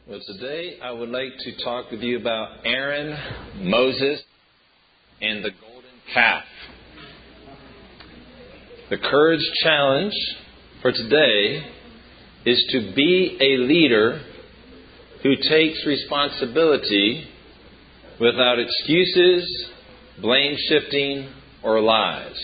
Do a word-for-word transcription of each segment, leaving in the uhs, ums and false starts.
Well, today I would like to talk with you about Aaron, Moses, and the golden calf. The courage challenge for today is to be a leader who takes responsibility without excuses, blame shifting, or lies.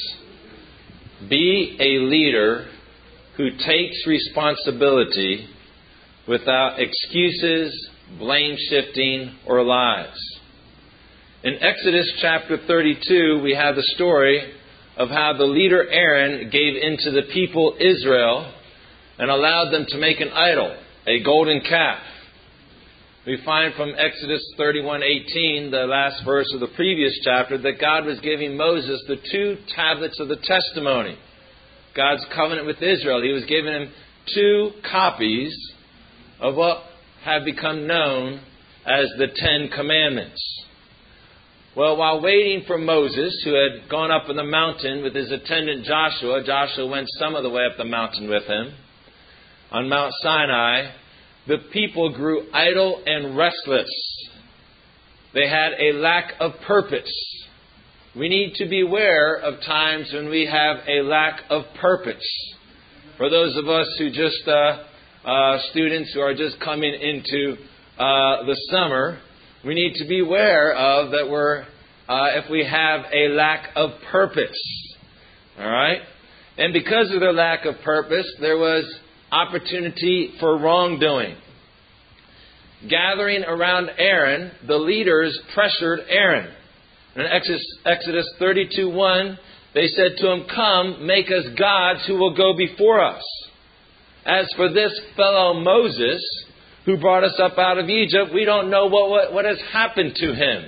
Be a leader who takes responsibility without excuses, blame shifting, or lies. In Exodus chapter thirty-two, we have the story of how the leader Aaron gave into the people Israel and allowed them to make an idol, a golden calf. We find from Exodus thirty-one eighteen, the last verse of the previous chapter, that God was giving Moses the two tablets of the testimony, God's covenant with Israel. He was giving him two copies of what have become known as the Ten Commandments. Well, while waiting for Moses, who had gone up on the mountain with his attendant Joshua, Joshua went some of the way up the mountain with him, on Mount Sinai, the people grew idle and restless. They had a lack of purpose. We need to beware of times when we have a lack of purpose. For those of us who just, uh, uh, students who are just coming into uh, the summer, we need to beware of that we're, uh, if we have a lack of purpose. All right? And because of their lack of purpose, there was opportunity for wrongdoing. Gathering around Aaron, the leaders pressured Aaron. In Exodus, Exodus thirty-two one, they said to him, "Come, make us gods who will go before us. As for this fellow Moses, who brought us up out of Egypt, we don't know what, what, what has happened to him."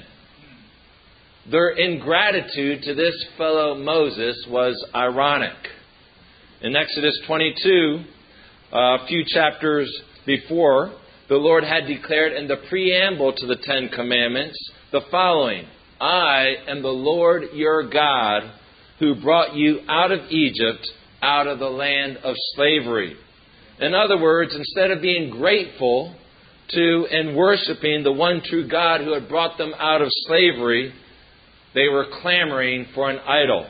Their ingratitude to this fellow Moses was ironic. In Exodus twenty-two, a few chapters before, the Lord had declared in the preamble to the Ten Commandments the following: "I am the Lord your God who brought you out of Egypt, out of the land of slavery." In other words, instead of being grateful to and worshiping the one true God who had brought them out of slavery, they were clamoring for an idol.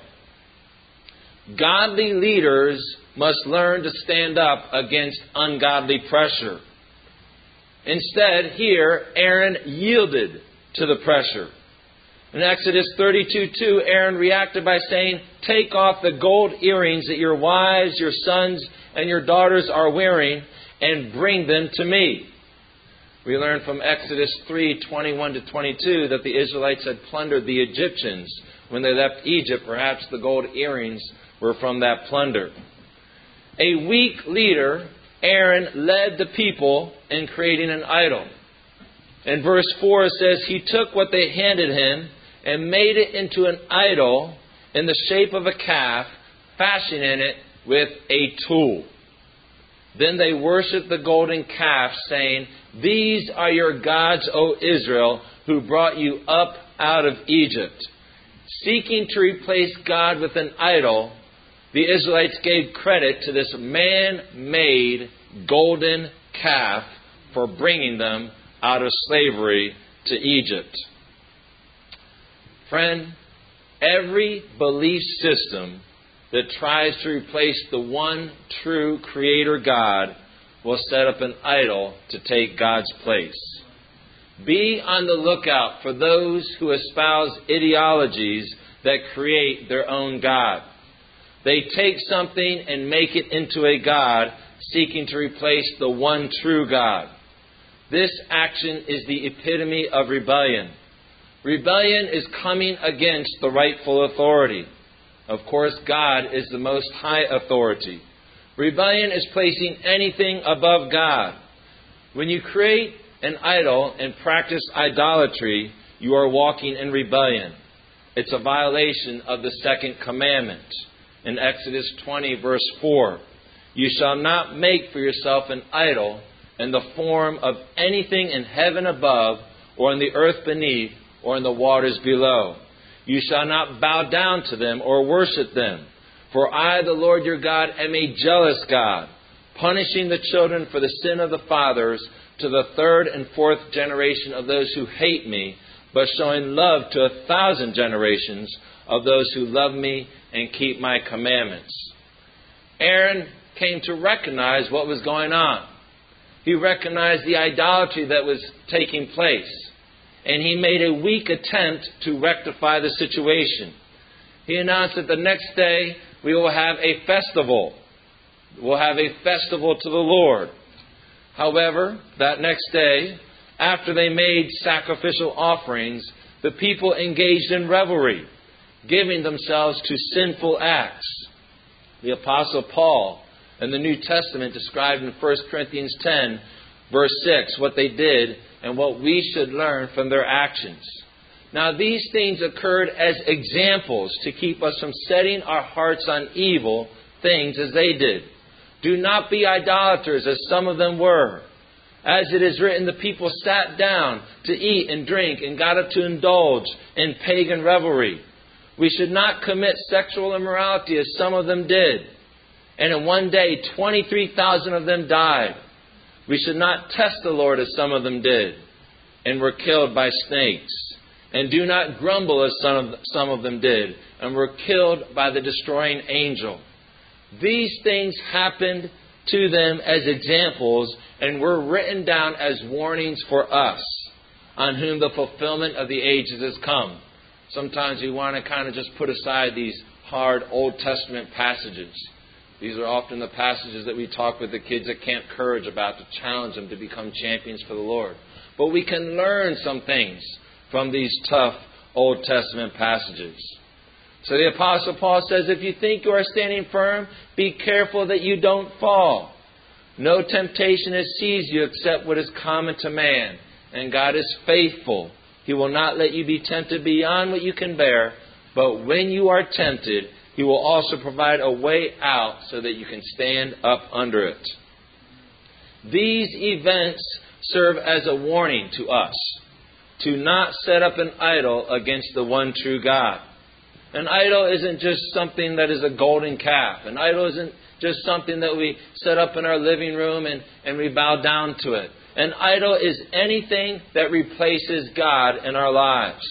Godly leaders must learn to stand up against ungodly pressure. Instead, here, Aaron yielded to the pressure. In Exodus thirty-two two, Aaron reacted by saying, "Take off the gold earrings that your wives, your sons, and your daughters are wearing, and bring them to me." We learn from Exodus three twenty-one to twenty-two that the Israelites had plundered the Egyptians when they left Egypt. Perhaps the gold earrings were from that plunder. A weak leader, Aaron, led the people in creating an idol. In verse four it says, "He took what they handed him and made it into an idol in the shape of a calf, fashioning it with a tool. Then they worshipped the golden calf, saying, 'These are your gods, O Israel, who brought you up out of Egypt.'" Seeking to replace God with an idol, the Israelites gave credit to this man-made golden calf for bringing them out of slavery to Egypt. Friend, every belief system that tries to replace the one true Creator God will set up an idol to take God's place. Be on the lookout for those who espouse ideologies that create their own God. They take something and make it into a God, seeking to replace the one true God. This action is the epitome of rebellion. Rebellion is coming against the rightful authority. Of course, God is the most high authority. Rebellion is placing anything above God. When you create an idol and practice idolatry, you are walking in rebellion. It's a violation of the second commandment. In Exodus twenty, verse four, "You shall not make for yourself an idol in the form of anything in heaven above, or in the earth beneath, or in the waters below. You shall not bow down to them or worship them. For I, the Lord your God, am a jealous God, punishing the children for the sin of the fathers to the third and fourth generation of those who hate me, but showing love to a thousand generations of those who love me and keep my commandments. Aaron came to recognize what was going on. He recognized the idolatry that was taking place, and he made a weak attempt to rectify the situation. He announced that the next day we will have a festival. We'll have a festival to the Lord. However, that next day, after they made sacrificial offerings, the people engaged in revelry, giving themselves to sinful acts. The Apostle Paul in the New Testament described in First Corinthians ten, verse six, what they did and what we should learn from their actions. Now, these things occurred as examples to keep us from setting our hearts on evil things as they did. Do not be idolaters as some of them were. As it is written, the people sat down to eat and drink and got up to indulge in pagan revelry. We should not commit sexual immorality as some of them did. And in one day, twenty-three thousand of them died. We should not test the Lord as some of them did and were killed by snakes. And do not grumble as some of, some of them did and were killed by the destroying angel. These things happened to them as examples and were written down as warnings for us, on whom the fulfillment of the ages has come. Sometimes we want to kind of just put aside these hard Old Testament passages. These are often the passages that we talk with the kids at Camp Courage about to challenge them to become champions for the Lord. But we can learn some things from these tough Old Testament passages. So the Apostle Paul says, if you think you are standing firm, be careful that you don't fall. No temptation has seized you except what is common to man. And God is faithful. He will not let you be tempted beyond what you can bear. But when you are tempted, He will also provide a way out so that you can stand up under it. These events serve as a warning to us to not set up an idol against the one true God. An idol isn't just something that is a golden calf. An idol isn't just something that we set up in our living room and, and we bow down to it. An idol is anything that replaces God in our lives.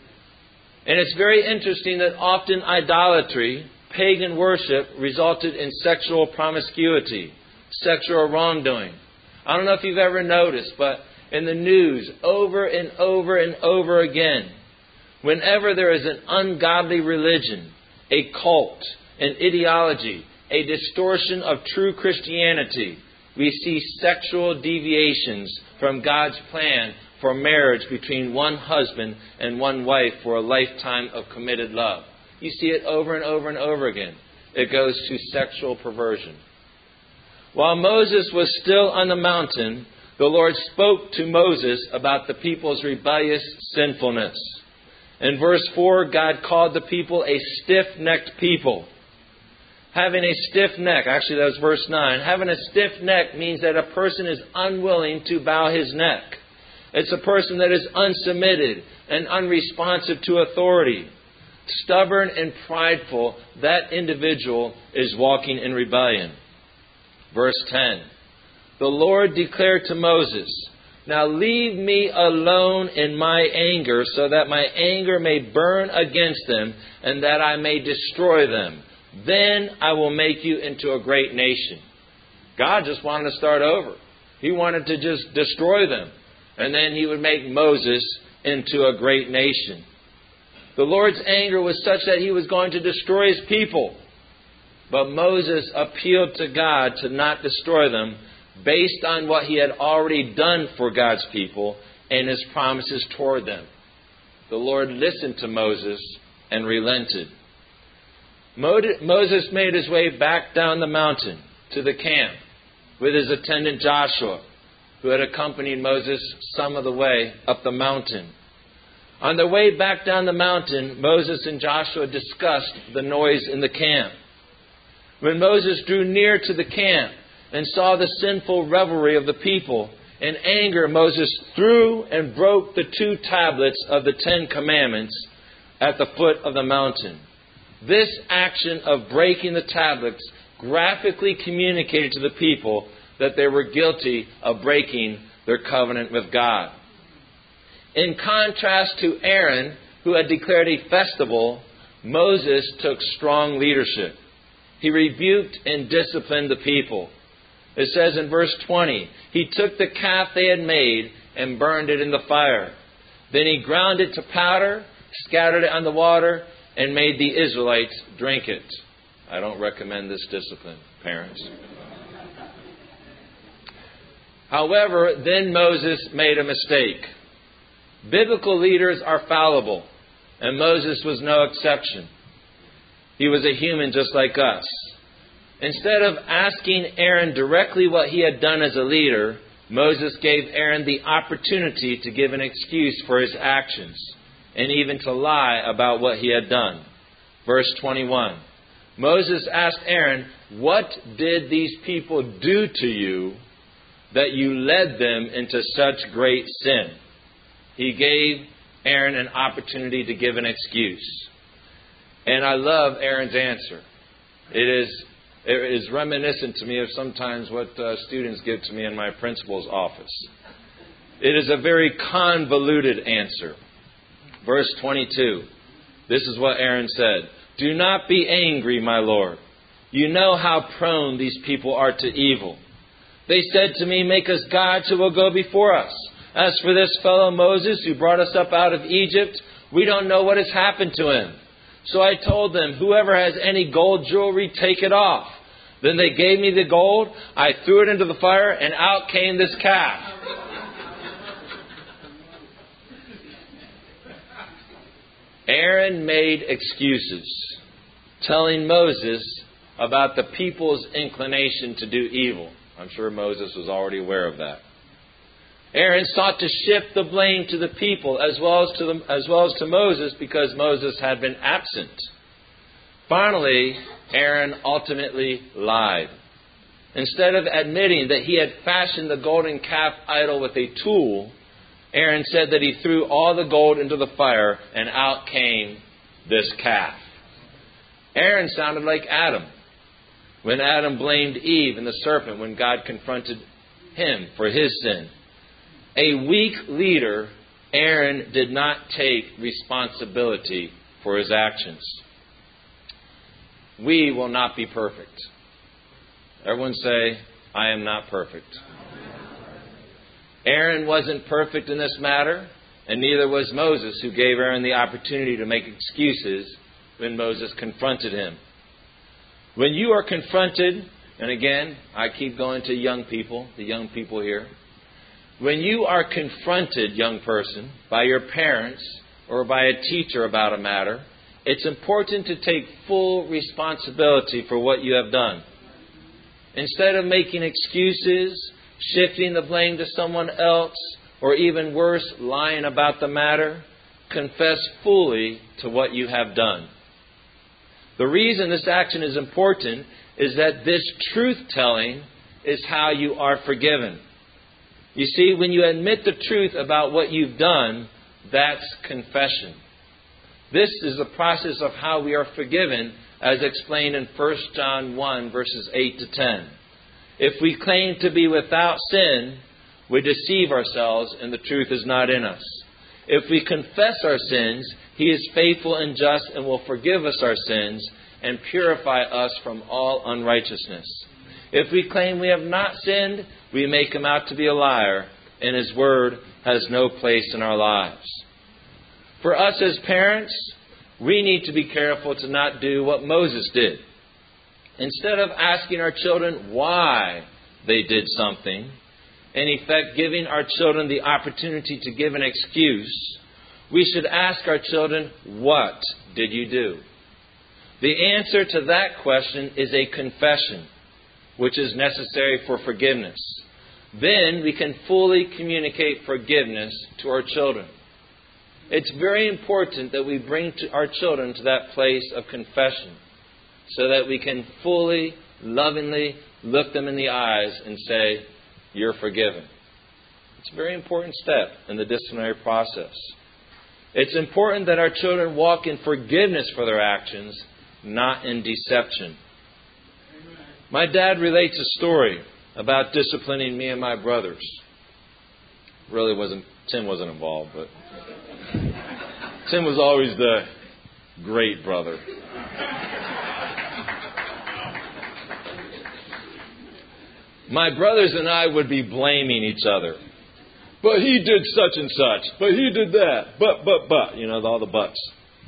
And it's very interesting that often idolatry, pagan worship, resulted in sexual promiscuity, sexual wrongdoing. I don't know if you've ever noticed, but in the news, over and over and over again, whenever there is an ungodly religion, a cult, an ideology, a distortion of true Christianity, we see sexual deviations from God's plan for marriage between one husband and one wife for a lifetime of committed love. You see it over and over and over again. It goes to sexual perversion. While Moses was still on the mountain, the Lord spoke to Moses about the people's rebellious sinfulness. In verse four, God called the people a stiff-necked people. Having a stiff neck, actually that was verse nine, having a stiff neck means that a person is unwilling to bow his neck. It's a person that is unsubmitted and unresponsive to authority. Stubborn and prideful, that individual is walking in rebellion. Verse ten, the Lord declared to Moses, now leave me alone in my anger, so that my anger may burn against them, and that I may destroy them. Then I will make you into a great nation. God just wanted to start over. He wanted to just destroy them. And then He would make Moses into a great nation. The Lord's anger was such that He was going to destroy His people. But Moses appealed to God to not destroy them based on what he had already done for God's people and His promises toward them. The Lord listened to Moses and relented. Moses made his way back down the mountain to the camp with his attendant Joshua, who had accompanied Moses some of the way up the mountain. On their way back down the mountain, Moses and Joshua discussed the noise in the camp. When Moses drew near to the camp and saw the sinful revelry of the people, in anger Moses threw and broke the two tablets of the Ten Commandments at the foot of the mountain. This action of breaking the tablets graphically communicated to the people that they were guilty of breaking their covenant with God. In contrast to Aaron, who had declared a festival, Moses took strong leadership. He rebuked and disciplined the people. It says in verse twenty, he took the calf they had made and burned it in the fire. Then he ground it to powder, scattered it on the water, and made the Israelites drink it. I don't recommend this discipline, parents. However, then Moses made a mistake. Biblical leaders are fallible, and Moses was no exception. He was a human just like us. Instead of asking Aaron directly what he had done as a leader, Moses gave Aaron the opportunity to give an excuse for his actions, and even to lie about what he had done. Verse twenty-one. Moses asked Aaron, "What did these people do to you that you led them into such great sin?" He gave Aaron an opportunity to give an excuse. And I love Aaron's answer. It is, it is reminiscent to me of sometimes what uh, students give to me in my principal's office. It is a very convoluted answer. Verse twenty-two. This is what Aaron said. "Do not be angry, my Lord. You know how prone these people are to evil. They said to me, 'Make us gods who will go before us.' As for this fellow Moses who brought us up out of Egypt, we don't know what has happened to him. So I told them, 'Whoever has any gold jewelry, take it off.' Then they gave me the gold. I threw it into the fire, and out came this calf." Aaron made excuses, telling Moses about the people's inclination to do evil. I'm sure Moses was already aware of that. Aaron sought to shift the blame to the people as well as to the, as well as to Moses because Moses had been absent. Finally, Aaron ultimately lied. Instead of admitting that he had fashioned the golden calf idol with a tool, Aaron said that he threw all the gold into the fire and out came this calf. Aaron sounded like Adam when Adam blamed Eve and the serpent when God confronted him for his sin. A weak leader, Aaron did not take responsibility for his actions. We will not be perfect. Everyone say, "I am not perfect." Aaron wasn't perfect in this matter, and neither was Moses, who gave Aaron the opportunity to make excuses when Moses confronted him. When you are confronted, and again, I keep going to young people, the young people here. When you are confronted, young person, by your parents or by a teacher about a matter, it's important to take full responsibility for what you have done. Instead of making excuses, shifting the blame to someone else, or even worse, lying about the matter, confess fully to what you have done. The reason this action is important is that this truth-telling is how you are forgiven. You see, when you admit the truth about what you've done, that's confession. This is the process of how we are forgiven, as explained in First John one, verses eight to ten. If we claim to be without sin, we deceive ourselves and the truth is not in us. If we confess our sins, He is faithful and just and will forgive us our sins and purify us from all unrighteousness. If we claim we have not sinned, we make Him out to be a liar, and His word has no place in our lives. For us as parents, we need to be careful to not do what Moses did. Instead of asking our children why they did something, in effect giving our children the opportunity to give an excuse, we should ask our children, what did you do? The answer to that question is a confession, which is necessary for forgiveness. Then we can fully communicate forgiveness to our children. It's very important that we bring to our children to that place of confession so that we can fully, lovingly look them in the eyes and say, you're forgiven. It's a very important step in the disciplinary process. It's important that our children walk in forgiveness for their actions, not in deception. My dad relates a story about disciplining me and my brothers. really wasn't, Tim wasn't involved, but Tim was always the great brother. My brothers and I would be blaming each other. But he did such and such. But he did that. But, but, but. You know, all the buts.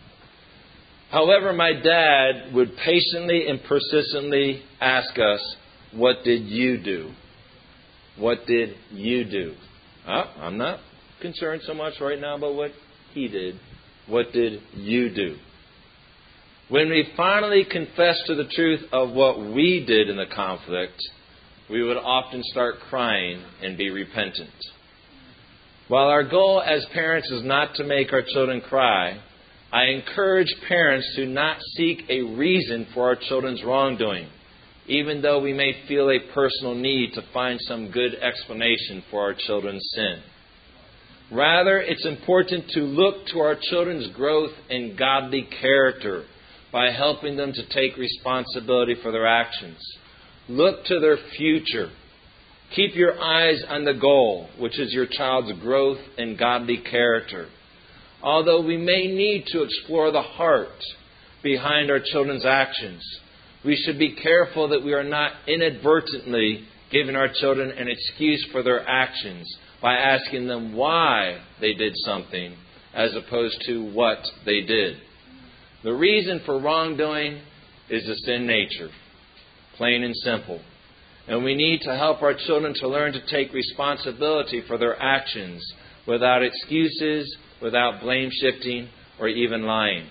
However, my dad would patiently and persistently ask us, what did you do? What did you do? Oh, I'm not concerned so much right now about what he did. What did you do? When we finally confessed to the truth of what we did in the conflict, we would often start crying and be repentant. While our goal as parents is not to make our children cry, I encourage parents to not seek a reason for our children's wrongdoing, even though we may feel a personal need to find some good explanation for our children's sin. Rather, it's important to look to our children's growth in godly character by helping them to take responsibility for their actions. Look to their future. Keep your eyes on the goal, which is your child's growth in godly character. Although we may need to explore the heart behind our children's actions, we should be careful that we are not inadvertently giving our children an excuse for their actions by asking them why they did something as opposed to what they did. The reason for wrongdoing is the sin nature, plain and simple. And we need to help our children to learn to take responsibility for their actions without excuses, without blame shifting, or even lying.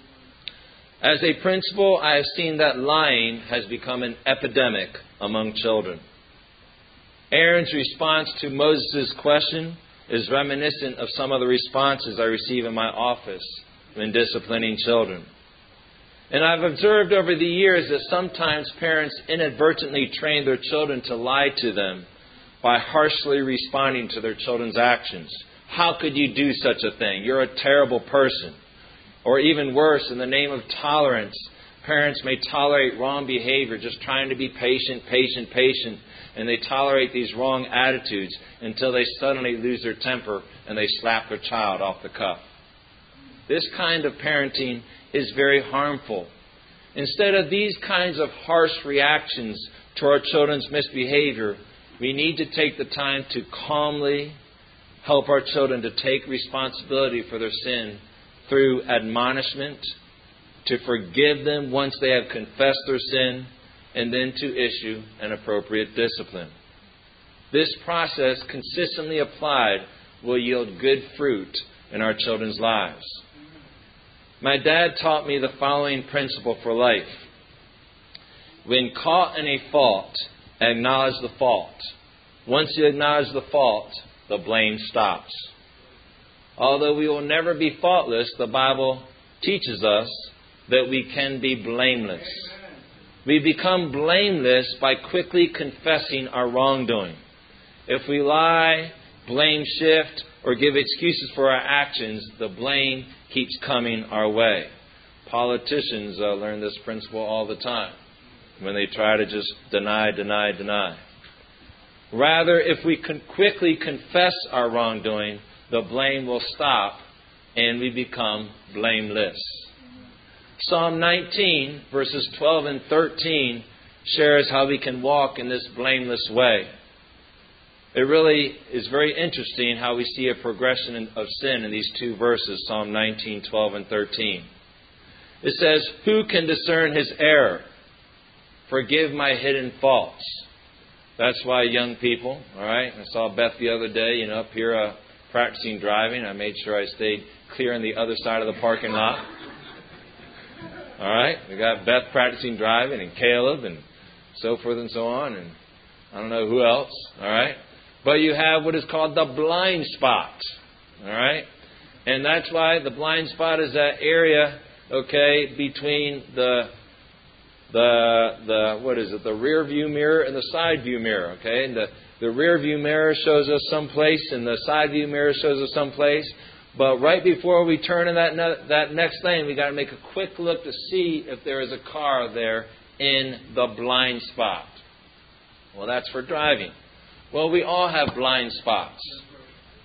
As a principal, I have seen that lying has become an epidemic among children. Aaron's response to Moses' question is reminiscent of some of the responses I receive in my office when disciplining children. And I've observed over the years that sometimes parents inadvertently train their children to lie to them by harshly responding to their children's actions. How could you do such a thing? You're a terrible person. Or even worse, in the name of tolerance, parents may tolerate wrong behavior, just trying to be patient, patient, patient, and they tolerate these wrong attitudes until they suddenly lose their temper and they slap their child off the cuff. This kind of parenting is very harmful. Instead of these kinds of harsh reactions to our children's misbehavior, we need to take the time to calmly help our children to take responsibility for their sin through admonishment, to forgive them once they have confessed their sin, and then to issue an appropriate discipline. This process, consistently applied, will yield good fruit in our children's lives. My dad taught me the following principle for life. When caught in a fault, acknowledge the fault. Once you acknowledge the fault, the blame stops. Although we will never be faultless, the Bible teaches us that we can be blameless. We become blameless by quickly confessing our wrongdoing. If we lie, blame shift, or give excuses for our actions, the blame keeps coming our way. Politicians uh, learn this principle all the time when they try to just deny, deny, deny. Rather, if we can quickly confess our wrongdoing, the blame will stop and we become blameless. Psalm nineteen, verses twelve and thirteen, shares how we can walk in this blameless way. It really is very interesting how we see a progression of sin in these two verses, Psalm nineteen, twelve and thirteen. It says, "Who can discern his error? Forgive my hidden faults." That's why young people, all right, I saw Beth the other day, you know, up here uh, practicing driving. I made sure I stayed clear on the other side of the parking lot. All right, we got Beth practicing driving and Caleb and so forth and so on, and I don't know who else, all right. But you have what is called the blind spot, all right. And that's why the blind spot is that area, okay, between the the the what is it, the rear view mirror and the side view mirror, okay. And the the rear view mirror shows us someplace, and the side view mirror shows us someplace. But right before we turn in that ne- that next lane, we got to make a quick look to see if there is a car there in the blind spot. Well, that's for driving. Well, we all have blind spots.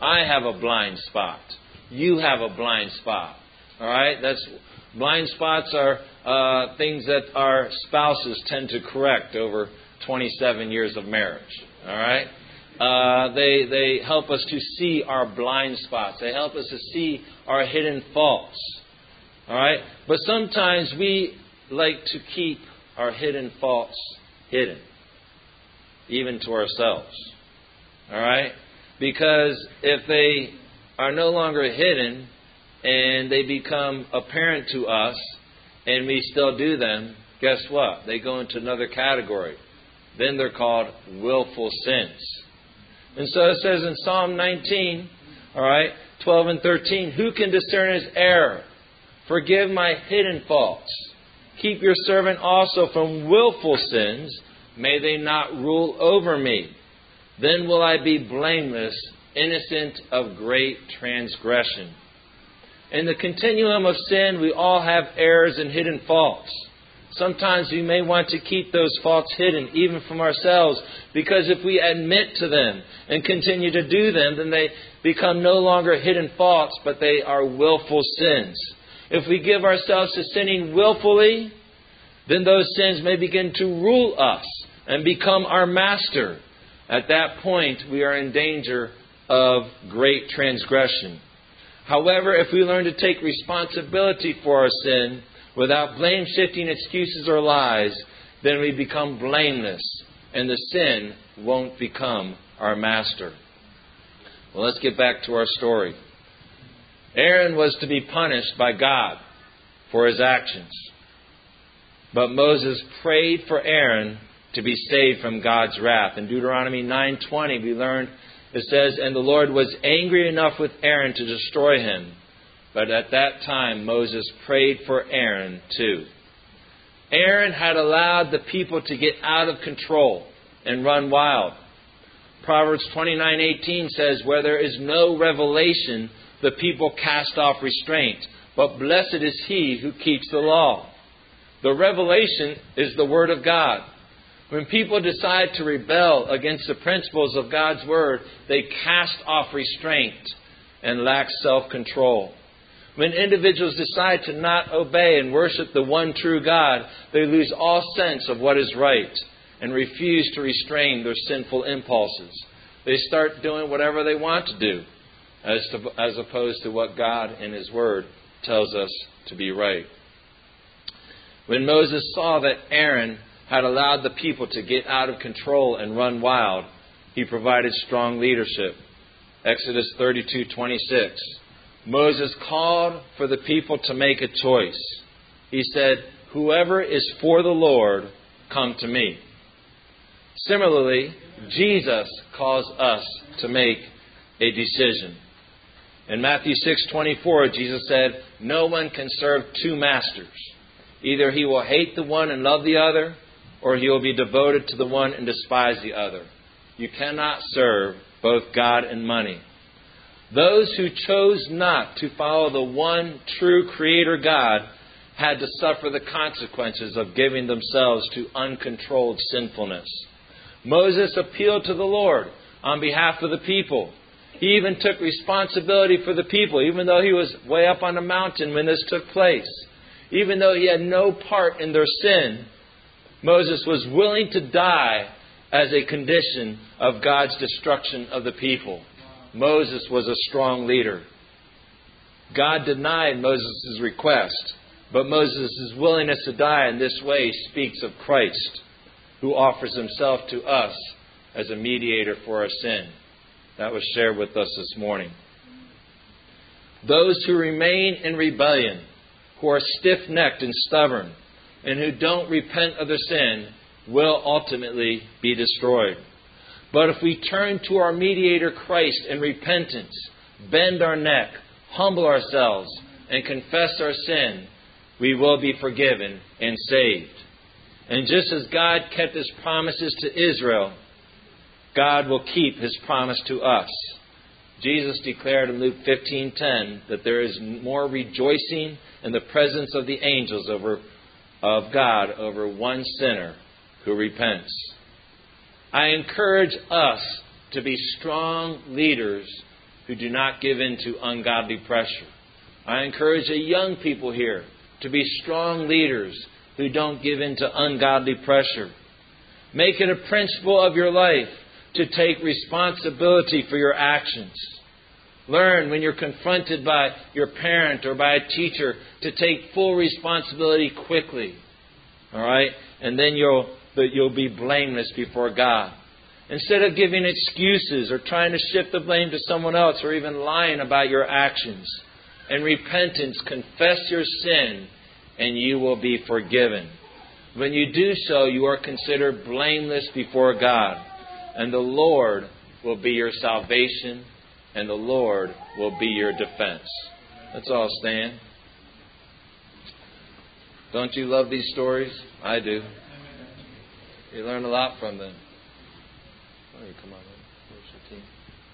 I have a blind spot. You have a blind spot. All right? That's blind spots are uh, things that our spouses tend to correct over twenty-seven years of marriage. All right? Uh, they they help us to see our blind spots. They help us to see our hidden faults. All right? But sometimes we like to keep our hidden faults hidden, even to ourselves. All right? Because if they are no longer hidden and they become apparent to us and we still do them, guess what? They go into another category. Then they're called willful sins. And so it says in Psalm nineteen, all right, twelve and thirteen, who can discern his error? Forgive my hidden faults. Keep your servant also from willful sins. May they not rule over me. Then will I be blameless, innocent of great transgression. In the continuum of sin, we all have errors and hidden faults. Sometimes we may want to keep those faults hidden, even from ourselves, because if we admit to them and continue to do them, then they become no longer hidden faults, but they are willful sins. If we give ourselves to sinning willfully, then those sins may begin to rule us and become our master. At that point, we are in danger of great transgression. However, if we learn to take responsibility for our sin without blame-shifting excuses or lies, then we become blameless, and the sin won't become our master. Well, let's get back to our story. Aaron was to be punished by God for his actions. But Moses prayed for Aaron to be saved from God's wrath. In Deuteronomy nine twenty, we learned, it says, and the Lord was angry enough with Aaron to destroy him. But at that time, Moses prayed for Aaron too. Aaron had allowed the people to get out of control and run wild. Proverbs twenty-nine eighteen says, where there is no revelation, the people cast off restraint. But blessed is he who keeps the law. The revelation is the Word of God. When people decide to rebel against the principles of God's Word, they cast off restraint and lack self-control. When individuals decide to not obey and worship the one true God, they lose all sense of what is right and refuse to restrain their sinful impulses. They start doing whatever they want to do, as, to, as opposed to what God in His Word tells us to be right. When Moses saw that Aaron had allowed the people to get out of control and run wild, he provided strong leadership. Exodus thirty-two twenty-six. Moses called for the people to make a choice. He said, whoever is for the Lord, come to me. Similarly, Jesus calls us to make a decision. In Matthew six twenty-four, Jesus said, no one can serve two masters. Either he will hate the one and love the other, or he will be devoted to the one and despise the other. You cannot serve both God and money. Those who chose not to follow the one true Creator God had to suffer the consequences of giving themselves to uncontrolled sinfulness. Moses appealed to the Lord on behalf of the people. He even took responsibility for the people, even though he was way up on the mountain when this took place. Even though he had no part in their sin, Moses was willing to die as a condition of God's destruction of the people. Moses was a strong leader. God denied Moses' request, but Moses' willingness to die in this way speaks of Christ, who offers himself to us as a mediator for our sin. That was shared with us this morning. Those who remain in rebellion, who are stiff-necked and stubborn, and who don't repent of their sin, will ultimately be destroyed. But if we turn to our mediator Christ in repentance, bend our neck, humble ourselves, and confess our sin, we will be forgiven and saved. And just as God kept His promises to Israel, God will keep His promise to us. Jesus declared in Luke fifteen ten that there is more rejoicing in the presence of the angels over, of God over one sinner who repents. I encourage us to be strong leaders who do not give in to ungodly pressure. I encourage the young people here to be strong leaders who don't give in to ungodly pressure. Make it a principle of your life to take responsibility for your actions. Learn when you're confronted by your parent or by a teacher to take full responsibility quickly. All right? And then you'll, you'll be blameless before God. Instead of giving excuses or trying to shift the blame to someone else or even lying about your actions. In repentance, confess your sin and you will be forgiven. When you do so, you are considered blameless before God. And the Lord will be your salvation and the Lord will be your defense. Let's all stand. Don't you love these stories? I do. You learn a lot from them. Why don't you come on in? Worship team.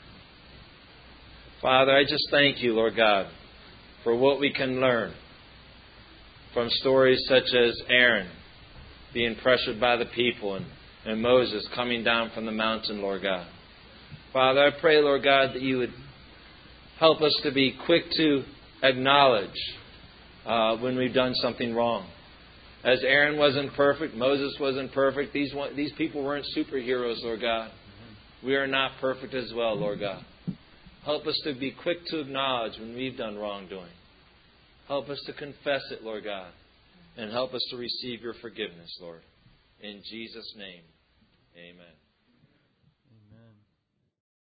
Father, I just thank you, Lord God, for what we can learn from stories such as Aaron being pressured by the people and, and Moses coming down from the mountain, Lord God. Father, I pray, Lord God, that you would help us to be quick to acknowledge uh, when we've done something wrong. As Aaron wasn't perfect, Moses wasn't perfect, these, these people weren't superheroes, Lord God. We are not perfect as well, Lord God. Help us to be quick to acknowledge when we've done wrongdoing. Help us to confess it, Lord God. And help us to receive your forgiveness, Lord. In Jesus' name, amen.